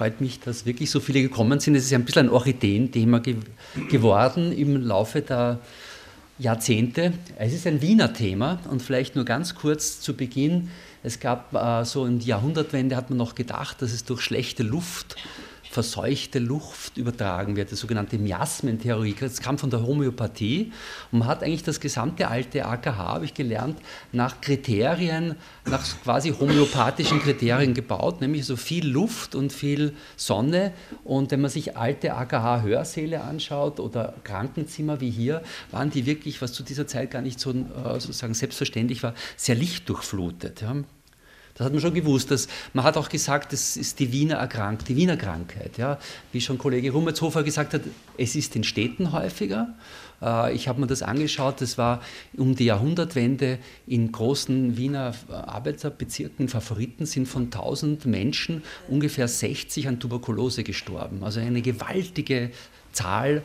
freut mich, dass wirklich so viele gekommen sind. Es ist ja ein bisschen ein Orchideenthema geworden im Laufe der Jahrzehnte. Es ist ein Wiener Thema und vielleicht nur ganz kurz zu Beginn. Es gab so in die Jahrhundertwende, hat man noch gedacht, dass es durch schlechte Luft, verseuchte Luft übertragen wird, die sogenannte Miasmentheorie. Das kam von der Homöopathie und man hat eigentlich das gesamte alte AKH, habe ich gelernt, nach Kriterien, nach quasi homöopathischen Kriterien gebaut, nämlich so viel Luft und viel Sonne. Und wenn man sich alte AKH-Hörsäle anschaut oder Krankenzimmer wie hier, waren die wirklich, was zu dieser Zeit gar nicht so sozusagen selbstverständlich war, sehr lichtdurchflutet. Ja. Das hat man schon gewusst. Man hat auch gesagt, das ist die Wiener Krankheit. Ja. Wie schon Kollege Rummelshofer gesagt hat, es ist in Städten häufiger. Ich habe mir das angeschaut, das war um die Jahrhundertwende in großen Wiener Arbeiterbezirken, Favoriten sind von 1000 Menschen ungefähr 60 an Tuberkulose gestorben. Also eine gewaltige Zahl,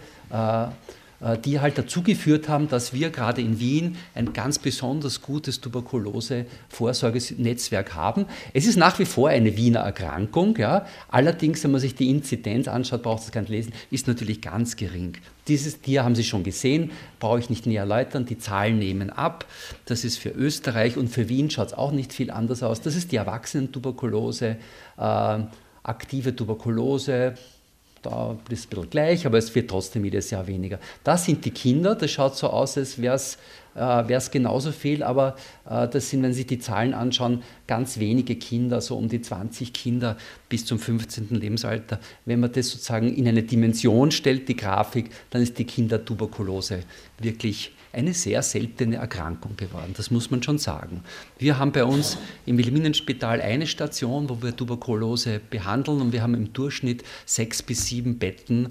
die halt dazu geführt haben, dass wir gerade in Wien ein ganz besonders gutes Tuberkulose-Vorsorgenetzwerk haben. Es ist nach wie vor eine Wiener Erkrankung, ja. Allerdings, wenn man sich die Inzidenz anschaut, braucht es gar nicht lesen, ist natürlich ganz gering. Dieses Tier haben Sie schon gesehen, brauche ich nicht näher erläutern, die Zahlen nehmen ab. Das ist für Österreich und für Wien schaut es auch nicht viel anders aus. Das ist die Erwachsenentuberkulose, aktive Tuberkulose. Da ist es ein bisschen gleich, aber es wird trotzdem jedes Jahr weniger. Das sind die Kinder, das schaut so aus, als wäre es genauso viel, aber das sind, wenn Sie sich die Zahlen anschauen, ganz wenige Kinder, so um die 20 Kinder bis zum 15. Lebensalter. Wenn man das sozusagen in eine Dimension stellt, die Grafik, dann ist die Kindertuberkulose wirklich eine sehr seltene Erkrankung geworden, das muss man schon sagen. Wir haben bei uns im Wilhelminenspital eine Station, wo wir Tuberkulose behandeln und wir haben im Durchschnitt 6 bis 7 Betten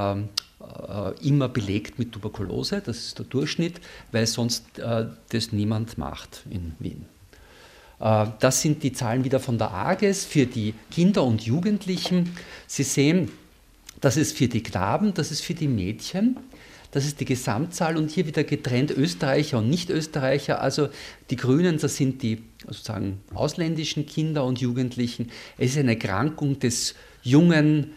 immer belegt mit Tuberkulose, das ist der Durchschnitt, weil sonst das niemand macht in Wien. Das sind die Zahlen wieder von der AGES für die Kinder und Jugendlichen. Sie sehen, das ist für die Knaben, das ist für die Mädchen. Das ist die Gesamtzahl und hier wieder getrennt Österreicher und Nicht-Österreicher. Also die Grünen, das sind die sozusagen ausländischen Kinder und Jugendlichen. Es ist eine Erkrankung des jungen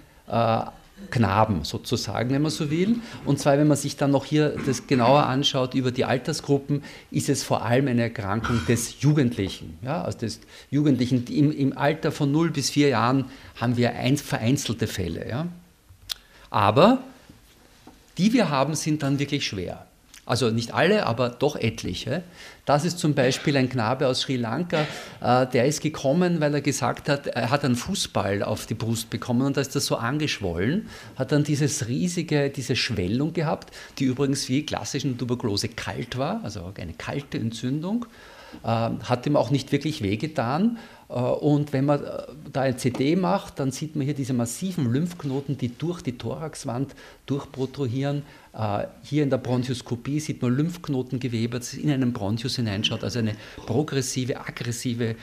Knaben sozusagen, wenn man so will. Und zwar, wenn man sich dann noch hier das genauer anschaut über die Altersgruppen, ist es vor allem eine Erkrankung des Jugendlichen. Ja, also des Jugendlichen im Alter von 0 bis 4 Jahren haben wir vereinzelte Fälle. Ja. Aber die wir haben, sind dann wirklich schwer. Also nicht alle, aber doch etliche. Das ist zum Beispiel ein Knabe aus Sri Lanka, der ist gekommen, weil er gesagt hat, er hat einen Fußball auf die Brust bekommen und da ist das so angeschwollen, hat dann diese Schwellung gehabt, die übrigens wie klassischen Tuberkulose kalt war, also eine kalte Entzündung, hat ihm auch nicht wirklich wehgetan. Und wenn man da ein CT macht, dann sieht man hier diese massiven Lymphknoten, die durch die Thoraxwand durchprotruieren. Hier in der Bronchoskopie sieht man Lymphknotengewebe, das in einen Bronchus hineinschaut, also eine progressive, aggressive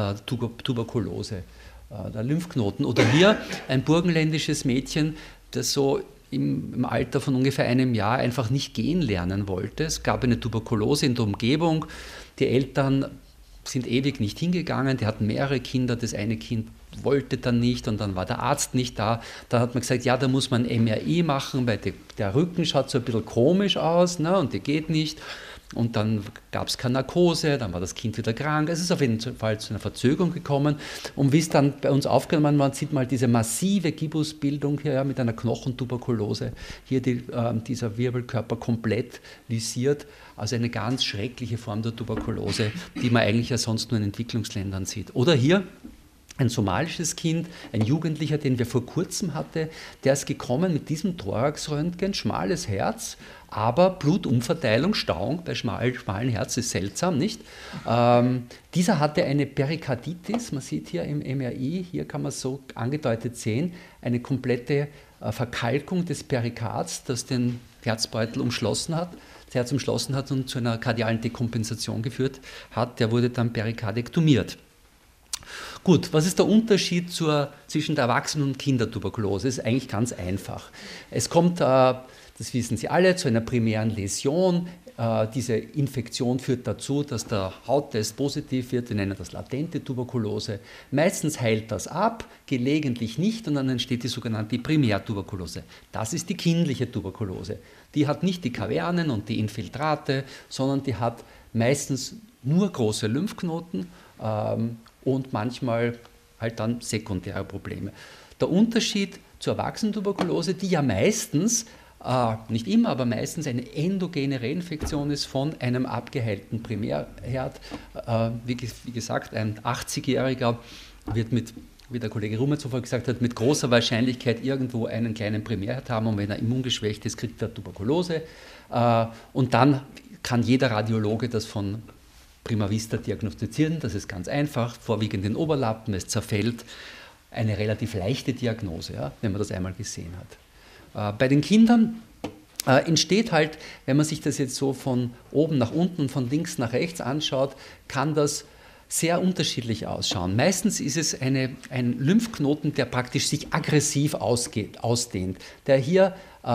Tuberkulose der Lymphknoten. Oder hier ein burgenländisches Mädchen, das so im Alter von ungefähr einem Jahr einfach nicht gehen lernen wollte. Es gab eine Tuberkulose in der Umgebung. Die Eltern sind ewig nicht hingegangen, die hatten mehrere Kinder, das eine Kind wollte dann nicht und dann war der Arzt nicht da. Dann hat man gesagt, ja, da muss man MRI machen, weil der Rücken schaut so ein bisschen komisch aus, ne, und der geht nicht. Und dann gab es keine Narkose, dann war das Kind wieder krank. Es ist auf jeden Fall zu einer Verzögerung gekommen. Und wie es dann bei uns aufgenommen war, sieht man diese massive Gibbusbildung hier ja, mit einer Knochentuberkulose. Hier dieser Wirbelkörper komplett lysiert. Also eine ganz schreckliche Form der Tuberkulose, die man eigentlich ja sonst nur in Entwicklungsländern sieht. Oder hier ein somalisches Kind, ein Jugendlicher, den wir vor kurzem hatten, der ist gekommen mit diesem Thoraxröntgen, schmales Herz, aber Blutumverteilung, Stauung bei schmalen Herz ist seltsam, nicht? Dieser hatte eine Perikarditis, man sieht hier im MRI, hier kann man es so angedeutet sehen, eine komplette Verkalkung des Perikards, das den Herzbeutel umschlossen hat. Das Herz umschlossen hat und zu einer kardialen Dekompensation geführt hat, der wurde dann perikardektomiert. Gut, was ist der Unterschied zwischen der Erwachsenen- und Kindertuberkulose? Das ist eigentlich ganz einfach. Es kommt, das wissen Sie alle, zu einer primären Läsion Diese Infektion führt dazu, dass der Hauttest positiv wird. Wir nennen das latente Tuberkulose. Meistens heilt das ab, gelegentlich nicht und dann entsteht die sogenannte Primärtuberkulose. Das ist die kindliche Tuberkulose. Die hat nicht die Kavernen und die Infiltrate, sondern die hat meistens nur große Lymphknoten und manchmal halt dann sekundäre Probleme. Der Unterschied zur Erwachsenentuberkulose, die ja meistens, nicht immer, aber meistens eine endogene Reinfektion ist von einem abgeheilten Primärherd. Wie gesagt, ein 80-Jähriger wird mit, wie der Kollege Rumetz zuvor gesagt hat, mit großer Wahrscheinlichkeit irgendwo einen kleinen Primärherd haben und wenn er immungeschwächt ist, kriegt er Tuberkulose. Und dann kann jeder Radiologe das von prima vista diagnostizieren. Das ist ganz einfach, vorwiegend den Oberlappen, es zerfällt. Eine relativ leichte Diagnose, ja, wenn man das einmal gesehen hat. Bei den Kindern entsteht halt, wenn man sich das jetzt so von oben nach unten, von links nach rechts anschaut, kann das sehr unterschiedlich ausschauen. Meistens ist es ein Lymphknoten, der praktisch sich aggressiv ausdehnt, der hier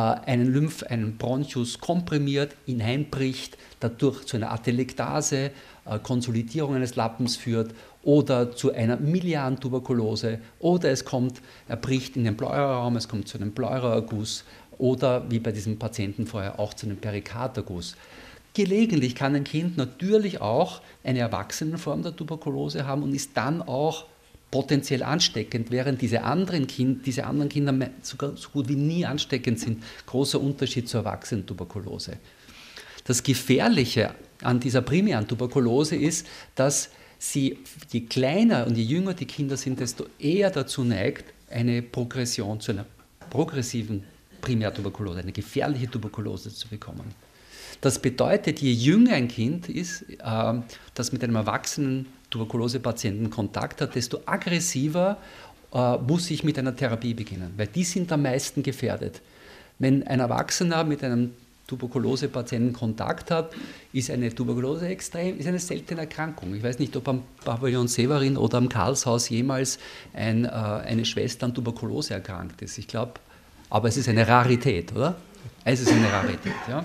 einen Bronchus komprimiert, hineinbricht, dadurch zu einer Atelektase, Konsolidierung eines Lappens führt oder zu einer miliaren Tuberkulose oder er bricht in den Pleuraraum, es kommt zu einem Pleuraerguss oder wie bei diesem Patienten vorher auch zu einem Perikarderguss. Gelegentlich kann ein Kind natürlich auch eine Erwachsenenform der Tuberkulose haben und ist dann auch potenziell ansteckend, während diese anderen Kinder sogar so gut wie nie ansteckend sind. Großer Unterschied zur Erwachsenentuberkulose. Das Gefährliche an dieser primären Tuberkulose ist, dass sie, je kleiner und je jünger die Kinder sind, desto eher dazu neigt, eine Progression zu einer progressiven Primärtuberkulose, eine gefährliche Tuberkulose zu bekommen. Das bedeutet, je jünger ein Kind ist, das mit einem erwachsenen Tuberkulosepatienten Kontakt hat, desto aggressiver muss ich mit einer Therapie beginnen, weil die sind am meisten gefährdet. Wenn ein Erwachsener mit einem Tuberkulosepatienten Kontakt hat, ist eine Tuberkulose ist eine seltene Erkrankung. Ich weiß nicht, ob am Pavillon Severin oder am Karlshaus jemals eine Schwester an Tuberkulose erkrankt ist. Ich glaube, aber es ist eine Rarität, oder? Es ist eine Rarität, ja.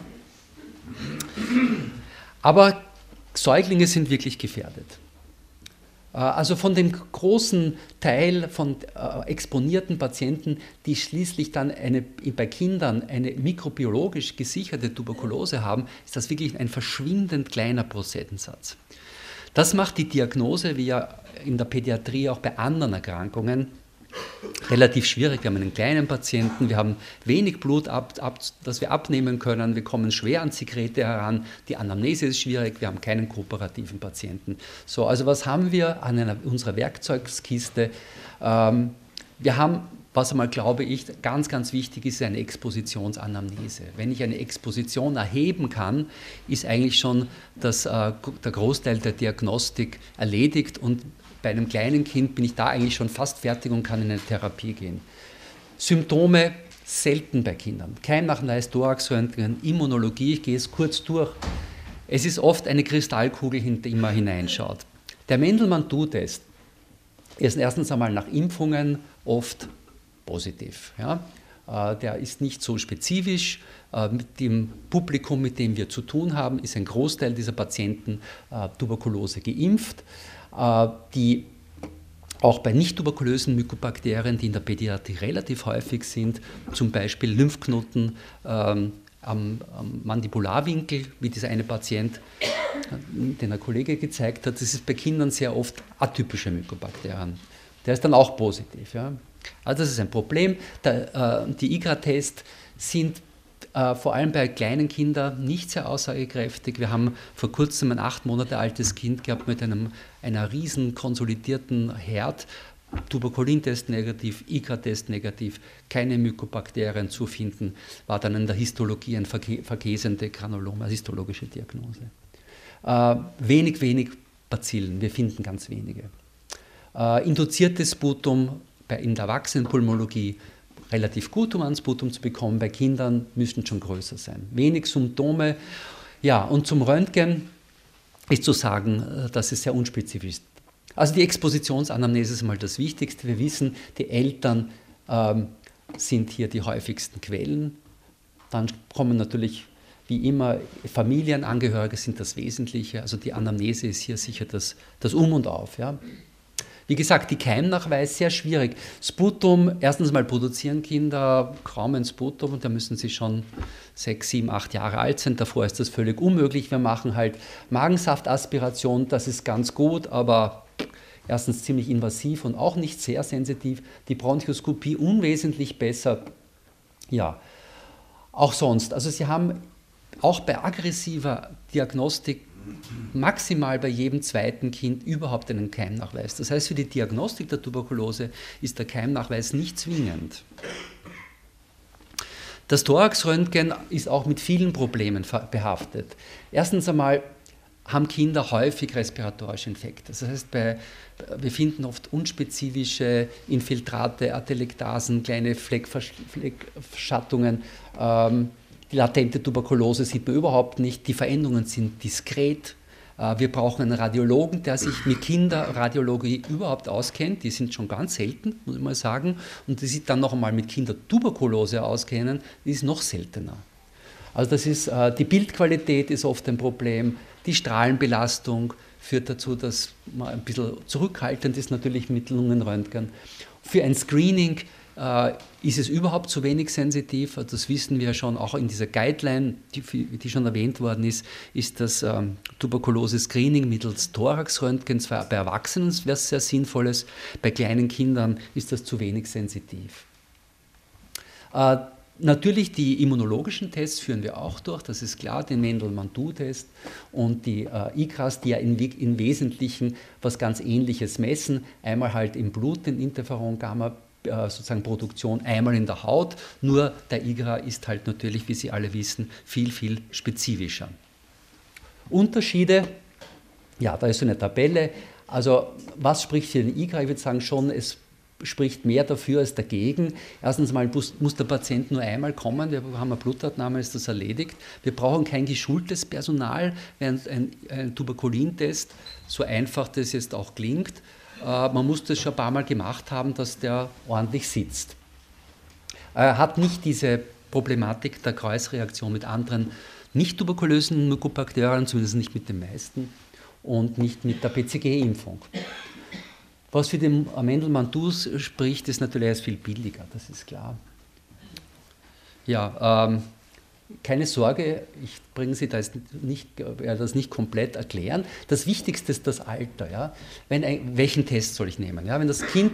Aber Säuglinge sind wirklich gefährdet. Also von dem großen Teil von exponierten Patienten, die schließlich dann bei Kindern eine mikrobiologisch gesicherte Tuberkulose haben, ist das wirklich ein verschwindend kleiner Prozentensatz. Das macht die Diagnose, wie ja in der Pädiatrie auch bei anderen Erkrankungen, relativ schwierig. Wir haben einen kleinen Patienten, wir haben wenig Blut, das wir abnehmen können, wir kommen schwer an Sekrete heran, die Anamnese ist schwierig, wir haben keinen kooperativen Patienten. So, also was haben wir an unserer Werkzeugkiste? Wir haben, was einmal glaube ich ganz, ganz wichtig ist, eine Expositionsanamnese. Wenn ich eine Exposition erheben kann, ist eigentlich schon der Großteil der Diagnostik erledigt und bei einem kleinen Kind bin ich da eigentlich schon fast fertig und kann in eine Therapie gehen. Symptome selten bei Kindern. Keimnachendes, Thoraxröntgen, Immunologie, ich gehe es kurz durch. Es ist oft eine Kristallkugel, in die man hineinschaut. Der Mendelmann-Tu-Test ist erstens einmal nach Impfungen oft positiv. Ja? Der ist nicht so spezifisch. Mit dem Publikum, mit dem wir zu tun haben, ist ein Großteil dieser Patienten Tuberkulose geimpft. Die auch bei nicht tuberkulösen Mykobakterien, die in der Pädiatrie relativ häufig sind, zum Beispiel Lymphknoten am Mandibularwinkel, wie dieser eine Patient, den ein Kollege gezeigt hat, das ist bei Kindern sehr oft atypische Mykobakterien. Der ist dann auch positiv. Ja. Also das ist ein Problem. Die IGRA-Tests sind vor allem bei kleinen Kindern nicht sehr aussagekräftig. Wir haben vor kurzem ein 8 Monate altes Kind gehabt mit einer riesen konsolidierten Herd, Tuberkulin-Test negativ, IGRA-Test negativ, keine Mykobakterien zu finden, war dann in der Histologie ein verkäsende Granulom, eine histologische Diagnose. Wenig Bazillen, wir finden ganz wenige. Induziertes Sputum in der Erwachsenenpulmologie relativ gut, um ein Sputum zu bekommen. Bei Kindern müssten schon größer sein. Wenig Symptome. Ja, und zum Röntgen ist zu sagen, dass es sehr unspezifisch ist. Also die Expositionsanamnese ist mal das Wichtigste. Wir wissen, die Eltern sind hier die häufigsten Quellen. Dann kommen natürlich Wie immer, Familienangehörige sind das Wesentliche. Also die Anamnese ist hier sicher das Um und Auf. Ja. Wie gesagt, die Keimnachweis sehr schwierig. Sputum, erstens mal produzieren Kinder kaum ein Sputum und da müssen sie schon 6, 7, 8 Jahre alt sein. Davor ist das völlig unmöglich. Wir machen halt Magensaftaspiration, das ist ganz gut, aber erstens ziemlich invasiv und auch nicht sehr sensitiv. Die Bronchoskopie unwesentlich besser. Ja, auch sonst. Also Sie haben auch bei aggressiver Diagnostik maximal bei jedem zweiten Kind überhaupt einen Keimnachweis. Das heißt, für die Diagnostik der Tuberkulose ist der Keimnachweis nicht zwingend. Das Thoraxröntgen ist auch mit vielen Problemen behaftet. Erstens einmal haben Kinder häufig respiratorische Infekte. Das heißt, wir finden oft unspezifische Infiltrate, Atelektasen, kleine Fleckverschattungen. Die latente Tuberkulose sieht man überhaupt nicht. Die Veränderungen sind diskret. Wir brauchen einen Radiologen, der sich mit Kinderradiologie überhaupt auskennt. Die sind schon ganz selten, muss ich mal sagen. Und die sich dann noch einmal mit Kindertuberkulose auskennen, die ist noch seltener. Also das ist, die Bildqualität ist oft ein Problem. Die Strahlenbelastung führt dazu, dass man ein bisschen zurückhaltend ist, natürlich mit Lungenröntgen. Für ein Screening ist es überhaupt zu wenig sensitiv. Das wissen wir schon, auch in dieser Guideline, die schon erwähnt worden ist das Tuberkulose-Screening mittels Thoraxröntgen, zwar bei Erwachsenen wäre es sehr sinnvolles, bei kleinen Kindern ist das zu wenig sensitiv. Natürlich die immunologischen Tests führen wir auch durch, das ist klar, den Mendel-Mantoux-Test und die IGRAs, die ja im Wesentlichen was ganz Ähnliches messen, einmal halt im Blut den Interferon-Gamma sozusagen Produktion, einmal in der Haut, nur der IGRA ist halt natürlich, wie Sie alle wissen, viel, viel spezifischer. Unterschiede, ja, da ist so eine Tabelle, also was spricht für den IGRA? Ich würde sagen schon, es spricht mehr dafür als dagegen. Erstens mal muss der Patient nur einmal kommen, wir haben eine Blutabnahme, ist das erledigt. Wir brauchen kein geschultes Personal, während ein Tuberkulintest, so einfach das jetzt auch klingt, man muss das schon ein paar Mal gemacht haben, dass der ordentlich sitzt. Er hat nicht diese Problematik der Kreuzreaktion mit anderen nicht tuberkulösen Mykobakterien, zumindest nicht mit den meisten, und nicht mit der BCG-Impfung. Was für den Mendel-Mantoux spricht, ist natürlich erst viel billiger, das ist klar. Ja, keine Sorge, ich bringe Sie das nicht komplett erklären. Das Wichtigste ist das Alter. Ja? Welchen Test soll ich nehmen? Ja? Wenn das Kind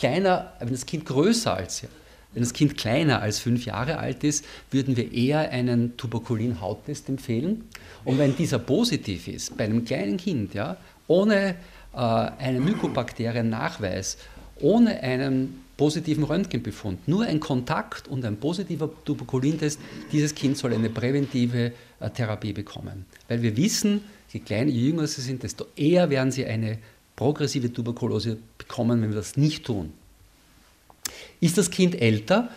kleiner als 5 Jahre alt ist, würden wir eher einen Tuberkulin-Hauttest empfehlen. Und wenn dieser positiv ist, bei einem kleinen Kind, ja, ohne einen Mykobakterien-Nachweis, ohne einen positiven Röntgenbefund, nur ein Kontakt und ein positiver Tuberkulintest, dieses Kind soll eine präventive Therapie bekommen. Weil wir wissen, je jünger sie sind, desto eher werden sie eine progressive Tuberkulose bekommen, wenn wir das nicht tun. Ist das Kind älter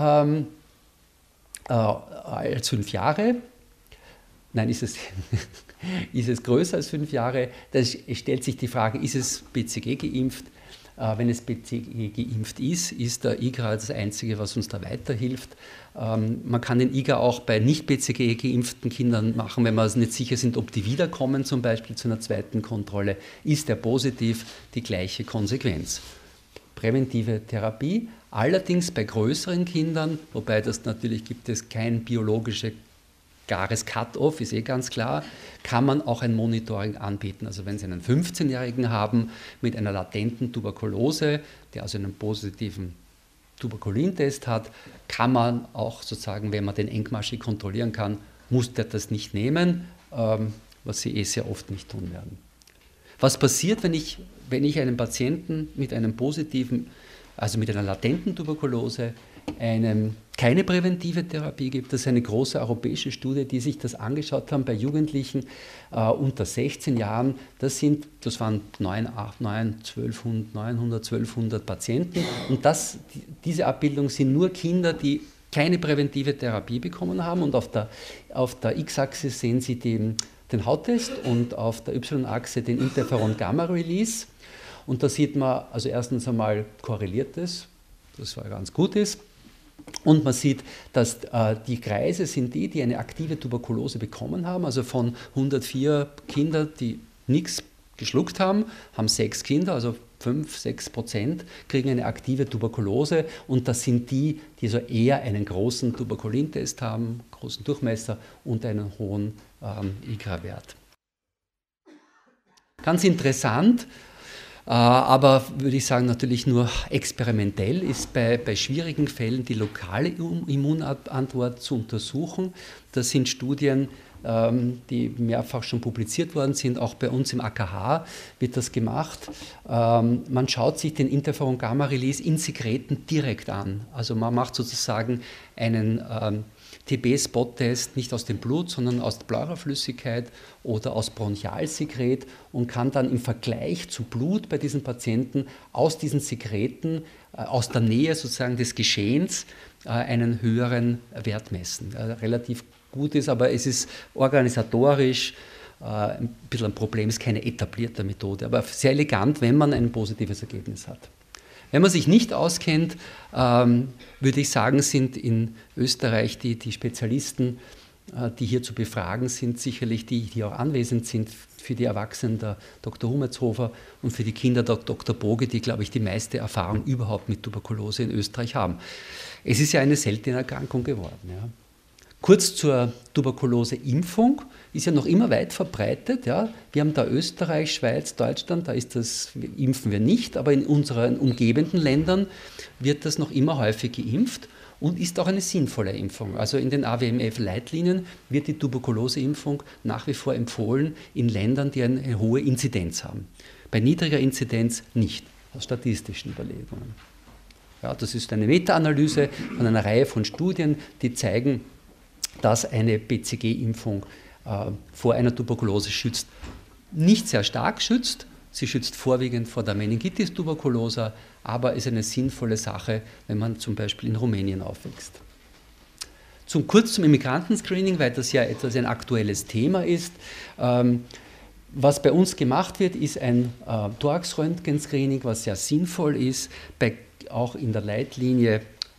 als 5 Jahre? Nein, ist es größer als 5 Jahre? Da stellt sich die Frage, ist es BCG geimpft? Wenn es BCG geimpft ist, ist der IGRA das Einzige, was uns da weiterhilft. Man kann den IGRA auch bei nicht BCG geimpften Kindern machen, wenn wir nicht sicher sind, ob die wiederkommen, zum Beispiel zu einer zweiten Kontrolle. Ist er positiv, die gleiche Konsequenz. Präventive Therapie, allerdings bei größeren Kindern, wobei das natürlich gibt es kein biologisches klares Cut-off, ist ganz klar, kann man auch ein Monitoring anbieten. Also wenn Sie einen 15-Jährigen haben mit einer latenten Tuberkulose, der also einen positiven Tuberkulintest hat, kann man auch sozusagen, wenn man den engmaschig kontrollieren kann, muss der das nicht nehmen, was Sie sehr oft nicht tun werden. Was passiert, wenn ich einem Patienten mit einem positiven, also mit einer latenten Tuberkulose, keine präventive Therapie gibt? Das ist eine große europäische Studie, die sich das angeschaut haben bei Jugendlichen unter 16 Jahren. Das waren 1200 Patienten. Und diese Abbildung sind nur Kinder, die keine präventive Therapie bekommen haben. Und auf der X-Achse sehen Sie den Hauttest und auf der Y-Achse den Interferon-Gamma-Release. Und da sieht man, also erstens einmal korreliert es, das was ganz gut ist. Und man sieht, dass die Kreise sind die eine aktive Tuberkulose bekommen haben. Also von 104 Kindern, die nichts geschluckt haben, haben 6 Kinder, also 5–6% kriegen eine aktive Tuberkulose. Und das sind die, die so eher einen großen Tuberkulintest haben, großen Durchmesser und einen hohen IGRA-Wert. Ganz interessant, aber würde ich sagen, natürlich nur experimentell ist bei schwierigen Fällen die lokale Immunantwort zu untersuchen. Das sind Studien, die mehrfach schon publiziert worden sind. Auch bei uns im AKH wird das gemacht. Man schaut sich den Interferon-Gamma-Release in Sekreten direkt an. Also man macht sozusagen einen TB-Spot-Test nicht aus dem Blut, sondern aus der Pleuraflüssigkeit oder aus Bronchialsekret und kann dann im Vergleich zu Blut bei diesen Patienten aus diesen Sekreten, aus der Nähe sozusagen des Geschehens, einen höheren Wert messen. Relativ gut ist, aber es ist organisatorisch ein bisschen ein Problem, es ist keine etablierte Methode, aber sehr elegant, wenn man ein positives Ergebnis hat. Wenn man sich nicht auskennt, würde ich sagen, sind in Österreich die Spezialisten, die hier zu befragen sind, sicherlich die auch anwesend sind, für die Erwachsenen der Dr. Humetzhofer und für die Kinder der Dr. Boge, die, glaube ich, die meiste Erfahrung überhaupt mit Tuberkulose in Österreich haben. Es ist ja eine seltene Erkrankung geworden. Ja. Kurz zur Tuberkulose-Impfung, ist ja noch immer weit verbreitet. Ja. Wir haben da Österreich, Schweiz, Deutschland, da impfen wir nicht, aber in unseren umgebenden Ländern wird das noch immer häufig geimpft und ist auch eine sinnvolle Impfung. Also in den AWMF-Leitlinien wird die Tuberkulose-Impfung nach wie vor empfohlen in Ländern, die eine hohe Inzidenz haben. Bei niedriger Inzidenz nicht, aus statistischen Überlegungen. Ja, das ist eine Meta-Analyse von einer Reihe von Studien, die zeigen, dass eine BCG-Impfung vor einer Tuberkulose schützt. Nicht sehr stark schützt, sie schützt vorwiegend vor der Meningitis tuberculosa, aber ist eine sinnvolle Sache, wenn man zum Beispiel in Rumänien aufwächst. Kurz zum Immigranten-Screening, weil das ja etwas ein aktuelles Thema ist. Was bei uns gemacht wird, ist ein Thorax-Röntgen-Screening, was sehr sinnvoll ist, auch in der Leitlinie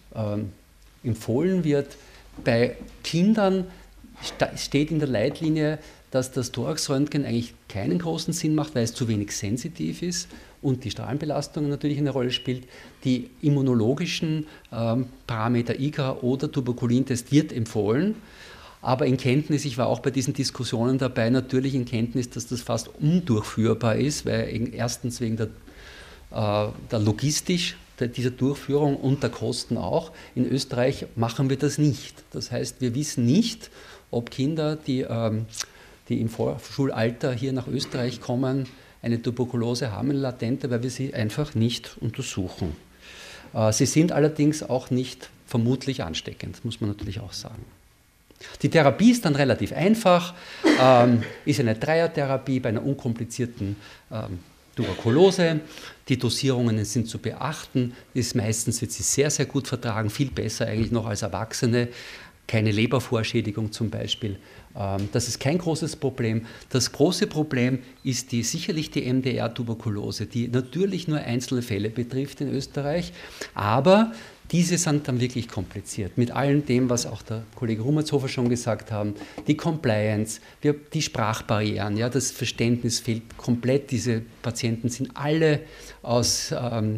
empfohlen wird. Bei Kindern steht in der Leitlinie, dass das Thorax-Röntgen eigentlich keinen großen Sinn macht, weil es zu wenig sensitiv ist und die Strahlenbelastung natürlich eine Rolle spielt. Die immunologischen Parameter IGRA oder Tuberkulintest wird empfohlen, aber in Kenntnis, ich war auch bei diesen Diskussionen dabei, natürlich in Kenntnis, dass das fast undurchführbar ist, weil erstens wegen der logistisch dieser Durchführung und der Kosten auch. In Österreich machen wir das nicht. Das heißt, wir wissen nicht, ob Kinder, die im Vorschulalter hier nach Österreich kommen, eine Tuberkulose haben, eine latente, weil wir sie einfach nicht untersuchen. Sie sind allerdings auch nicht vermutlich ansteckend, muss man natürlich auch sagen. Die Therapie ist dann relativ einfach, ist eine Dreiertherapie bei einer unkomplizierten Tuberkulose. Die Dosierungen sind zu beachten, meistens wird sie sehr, sehr gut vertragen, viel besser eigentlich noch als Erwachsene. Keine Lebervorschädigung zum Beispiel. Das ist kein großes Problem. Das große Problem ist sicherlich die MDR-Tuberkulose, die natürlich nur einzelne Fälle betrifft in Österreich, aber diese sind dann wirklich kompliziert. Mit allem dem, was auch der Kollege Humetzhofer schon gesagt hat, die Compliance, die Sprachbarrieren, ja, das Verständnis fehlt komplett. Diese Patienten sind alle aus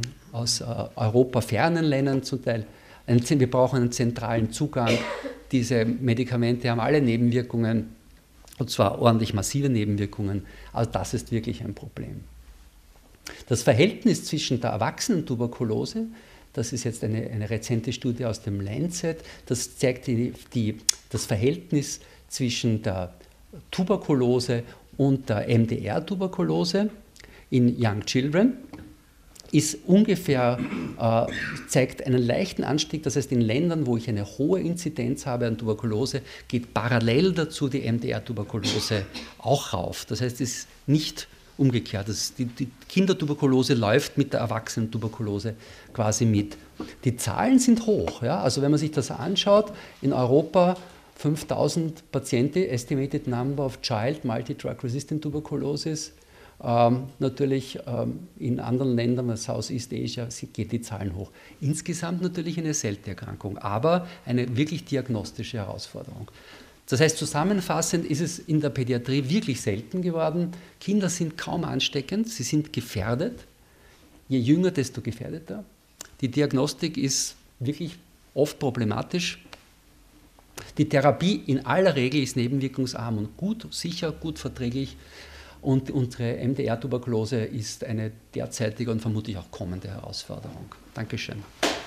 europafernen Ländern zum Teil. Wir brauchen einen zentralen Zugang. Diese Medikamente haben alle Nebenwirkungen, und zwar ordentlich massive Nebenwirkungen. Also das ist wirklich ein Problem. Das Verhältnis zwischen der Erwachsenen-Tuberkulose, das ist jetzt eine rezente Studie aus dem Lancet, das zeigt das Verhältnis zwischen der Tuberkulose und der MDR-Tuberkulose in Young Children. Ist ungefähr, zeigt einen leichten Anstieg, das heißt in Ländern, wo ich eine hohe Inzidenz habe an Tuberkulose, geht parallel dazu die MDR-Tuberkulose auch rauf. Das heißt, es ist nicht umgekehrt. Die Kindertuberkulose läuft mit der Erwachsenen-Tuberkulose quasi mit. Die Zahlen sind hoch. Ja? Also wenn man sich das anschaut, in Europa 5000 Patienten, estimated number of child multi-drug-resistant tuberculosis, Natürlich in anderen Ländern, wie Southeast Asia, geht die Zahlen hoch. Insgesamt natürlich eine seltene Erkrankung, aber eine wirklich diagnostische Herausforderung. Das heißt, zusammenfassend ist es in der Pädiatrie wirklich selten geworden. Kinder sind kaum ansteckend, sie sind gefährdet. Je jünger, desto gefährdeter. Die Diagnostik ist wirklich oft problematisch. Die Therapie in aller Regel ist nebenwirkungsarm und gut, sicher, gut verträglich. Und unsere MDR-Tuberkulose ist eine derzeitige und vermutlich auch kommende Herausforderung. Dankeschön.